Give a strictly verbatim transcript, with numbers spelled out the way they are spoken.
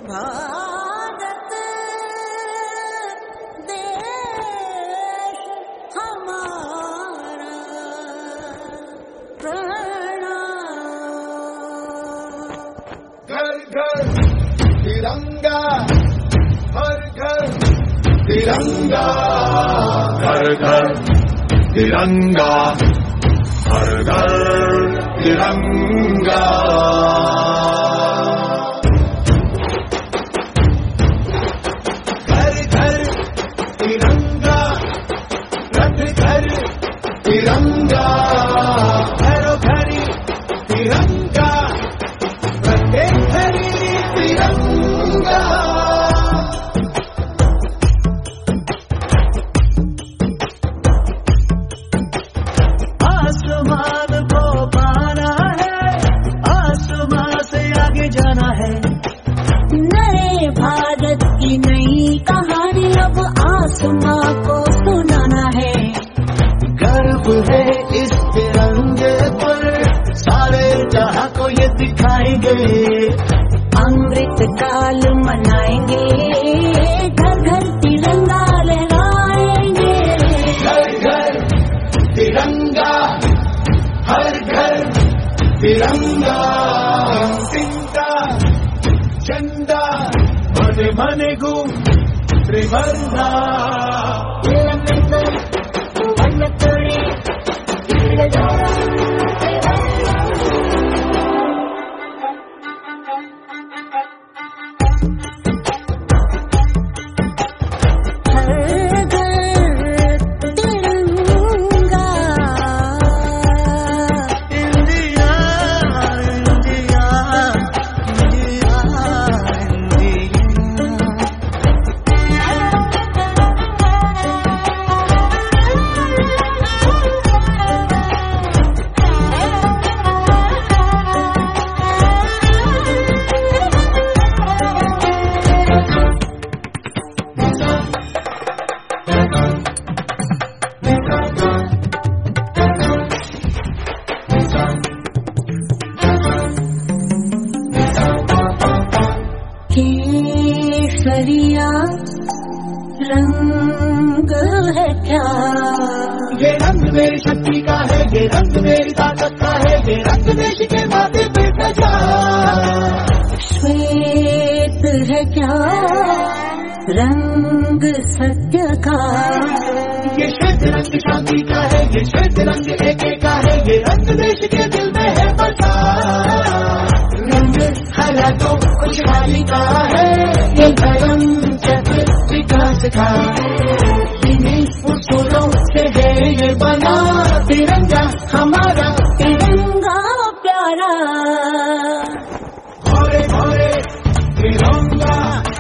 भारत देश हमारा प्रणाम। घर घर तिरंगा, हर घर तिरंगा, घर घर तिरंगा, हर घर तिरंगा। घर घर तिरंगा, रथ घर तिरंगा, घरों घरी तिरंगा, प्रत्येक घरी तिरंगा। आसमान को पाना है, आसमान से आगे जाना है। नए भारत की नई कहानी अब आसमां को सुनाना है। गर्व है इस तिरंगे पर, सारे जहां को ये दिखाएंगे। अमृत काल मनाएंगे, घर घर तिरंगा लहराएंगे। घर घर तिरंगा, हर घर तिरंगा। तिरंगा झंडा बने बने घूम त्रिवर्णा। केसरिया रंग है क्या? ये रंग मेरी शक्ति का है, ये रंग मेरी ताकत का है, ये रंग देश के माथे पे सजा। श्वेत है क्या रंग सत्य का? ये श्वेत रंग शांति का है, ये श्वेत रंग एके का है, ये रंग देश के दिल में है बसा। रंग हरा तो खुशहाली का है, ये धर्म चक्र विकास का। इन्हीं उसूलों से है ये बना तिरंगा हमारा, तिरंगा प्यारा। घोरे घोरे तिरंगा।